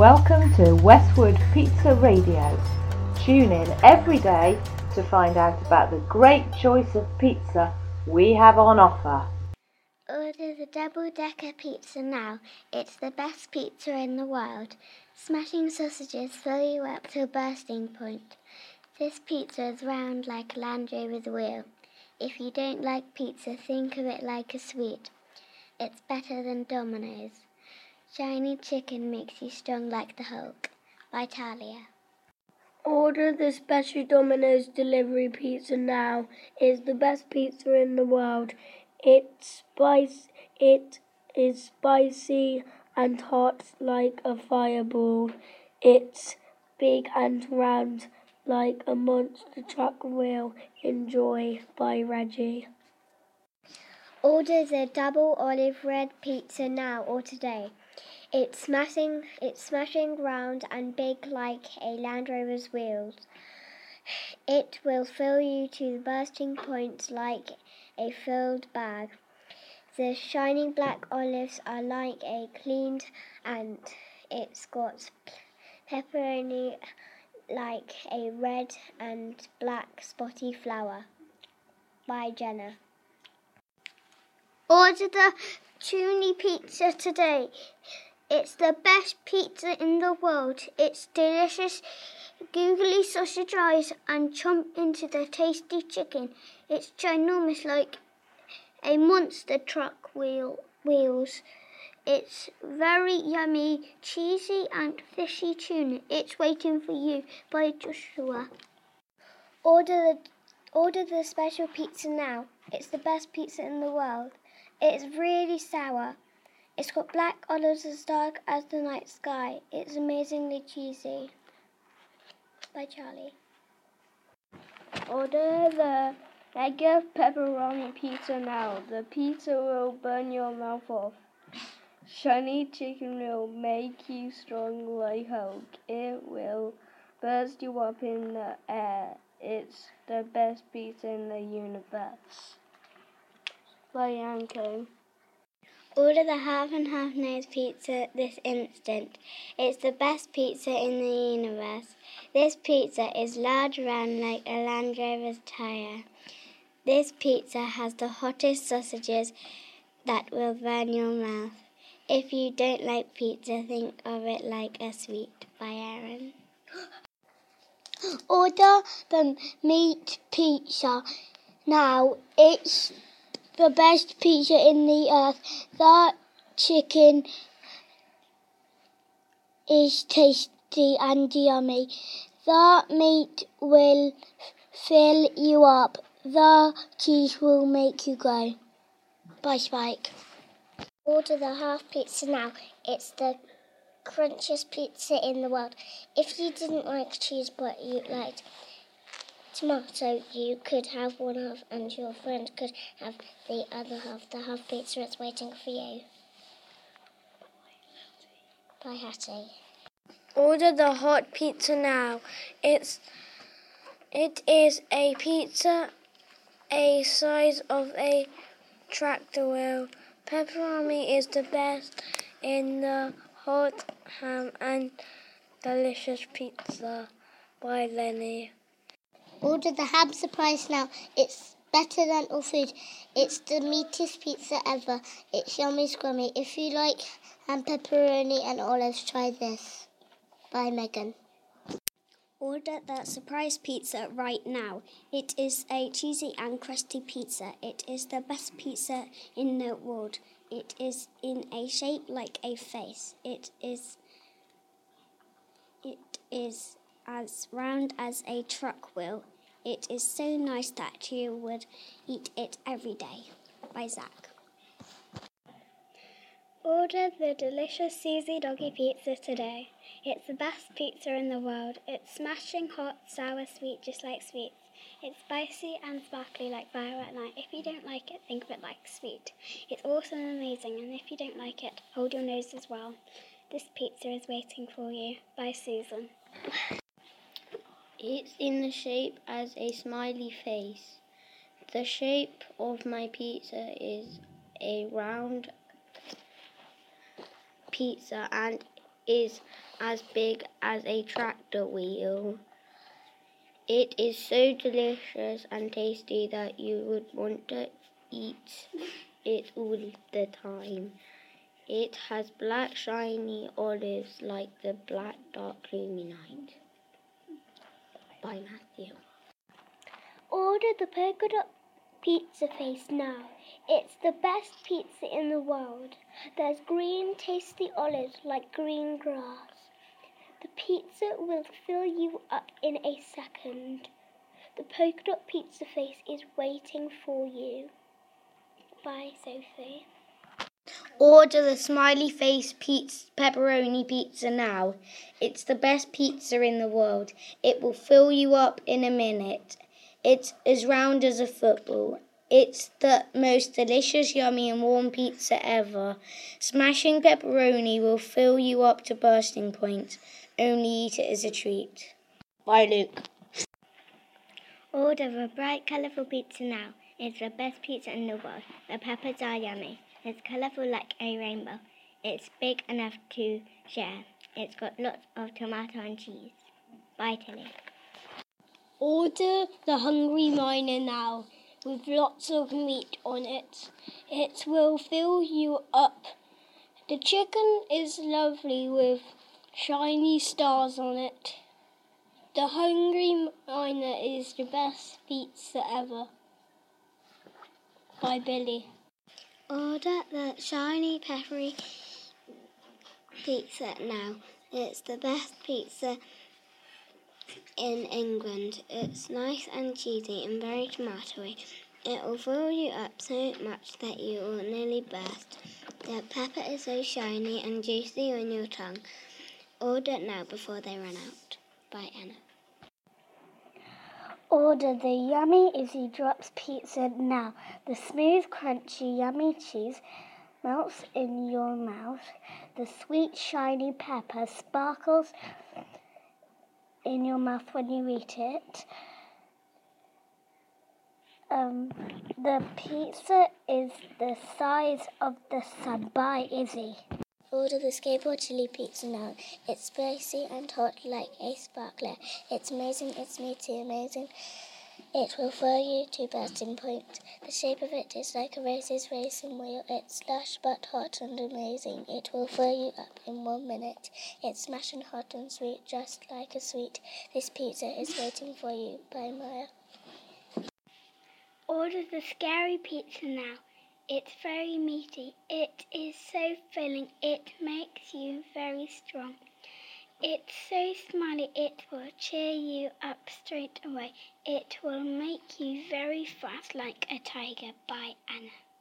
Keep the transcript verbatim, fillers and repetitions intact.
Welcome to Westwood Pizza Radio. Tune in every day to find out about the great choice of pizza we have on offer. Order the double-decker pizza now. It's the best pizza in the world. Smashing sausages fill you up to bursting point. This pizza is round like a Land Rover's wheel. If you don't like pizza, think of it like a sweet. It's better than Domino's. Shiny chicken makes you strong like the Hulk. By Talia. Order the special Domino's delivery pizza now. It's the best pizza in the world. It's spice. It is spicy and hot like a fireball. It's big and round like a monster truck wheel. Enjoy. By Reggie. Order the double olive red pizza now or today. It's smashing, it's smashing round and big like a Land Rover's wheels. It will fill you to the bursting point like a filled bag. The shining black olives are like a cleaned, and it's got pepperoni like a red and black spotty flour. By Jenna. Order the tuna pizza today. It's the best pizza in the world. It's delicious, googly sausage eyes and chomp into the tasty chicken. It's ginormous like a monster truck wheel wheels. It's very yummy, cheesy and fishy tuna. It's waiting for you. By Joshua. Order the order the special pizza now. It's the best pizza in the world. It's really sour. It's got black olives as dark as the night sky. It's amazingly cheesy. By Charlie. Order the mega pepperoni pizza now. The pizza will burn your mouth off. Shiny chicken will make you strong like Hulk. It will burst you up in the air. It's the best pizza in the universe. By Yanko. Order the half and half nose pizza this instant. It's the best pizza in the universe. This pizza is large round like a Land Rover's tire. This pizza has the hottest sausages that will burn your mouth. If you don't like pizza, think of it like a sweet. By Aaron. Order the meat pizza now. It's the best pizza in the earth. The chicken is tasty and yummy. The meat will fill you up. The cheese will make you go. By Spike. Order the half pizza now. It's the crunchiest pizza in the world. If you didn't like cheese but you liked tomato, you could have one half and your friend could have the other half. The half pizza is waiting for you. By Hattie. Order the hot pizza now. It's it is a pizza a size of a tractor wheel. Pepperoni is the best in the hot ham and delicious pizza. By Lenny. Order the ham surprise now. It's better than all food. It's the meatiest pizza ever. It's yummy scrummy. If you like ham, pepperoni and olives, try this. By Megan. Order the surprise pizza right now. It is a cheesy and crusty pizza. It is the best pizza in the world. It is in a shape like a face. It is it is as round as a truck wheel. It is so nice that you would eat it every day. By Zach. Order the delicious Susie Doggy Pizza today. It's the best pizza in the world. It's smashing hot, sour, sweet, just like sweets. It's spicy and sparkly like fire at night. If you don't like it, think of it like sweet. It's awesome and amazing, and if you don't like it, hold your nose as well. This pizza is waiting for you. By Susan. It's in the shape as a smiley face. The shape of my pizza is a round pizza and is as big as a tractor wheel. It is so delicious and tasty that you would want to eat it all the time. It has black shiny olives like the black dark gloomy night. By Matthew. Order the polka dot pizza face now. It's the best pizza in the world. There's green tasty olives like green grass. The pizza will fill you up in a second. The polka dot pizza face is waiting for you. By Sophie. Order the smiley face pizza, pepperoni pizza now. It's the best pizza in the world. It will fill you up in a minute. It's as round as a football. It's the most delicious, yummy and warm pizza ever. Smashing pepperoni will fill you up to bursting point. Only eat it as a treat. By Luke. Order a bright, colourful pizza now. It's the best pizza in the world. The peppers are yummy. It's colourful like a rainbow. It's big enough to share. It's got lots of tomato and cheese. By Tilly. Order the Hungry Miner now, with lots of meat on it. It will fill you up. The chicken is lovely with shiny stars on it. The Hungry Miner is the best pizza ever. By Billy. Order the shiny peppery pizza now. It's the best pizza in England. It's nice and cheesy and very tomatoey. It will fill you up so much that you will nearly burst. The pepper is so shiny and juicy on your tongue. Order now before they run out. By Anna. Order the yummy Izzy Drops pizza now. The smooth, crunchy, yummy cheese melts in your mouth. The sweet, shiny pepper sparkles in your mouth when you eat it. Um, the pizza is the size of the sun. By Izzy. Order the skateboard chili pizza now. It's spicy and hot like a sparkler. It's amazing, it's meaty, amazing. It will fill you to bursting point. The shape of it is like a racer's racing wheel. It's lush but hot and amazing. It will fill you up in one minute. It's smashing hot and sweet, just like a sweet. This pizza is waiting for you. By Maya. Order the scary pizza now. It's very meaty. It is so filling. It makes you very strong. It's so smiley. It will cheer you up straight away. It will make you very fast like a tiger. By Anna.